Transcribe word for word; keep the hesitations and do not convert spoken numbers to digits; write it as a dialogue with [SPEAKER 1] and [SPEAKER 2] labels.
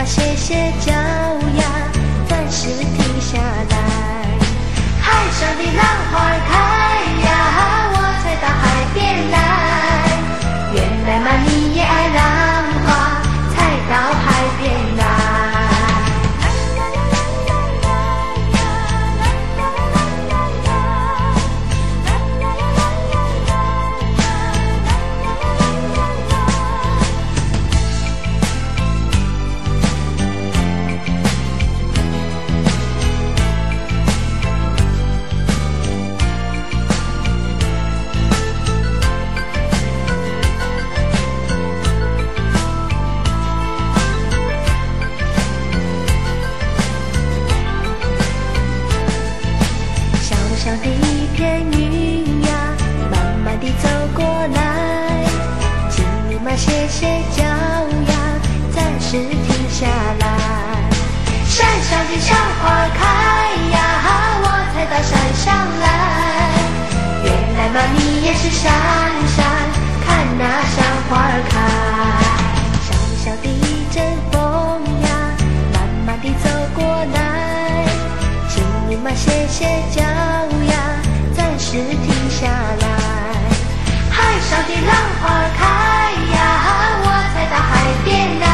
[SPEAKER 1] 歇歇脚呀，暂时停下来。海上的浪花开呀，我才到海边来。原来嘛，你也爱浪花，才到海边来。小的一片云呀，慢慢地走过来，请你嘛歇歇脚呀，暂时停下来。山上的小花开呀，我才到山上来。原来嘛，你也是闪闪，看那山花开。小小的一阵风呀，慢慢地走过来，请你嘛歇歇脚呀，暂时停下来。海上的浪花开呀，我才到海边来。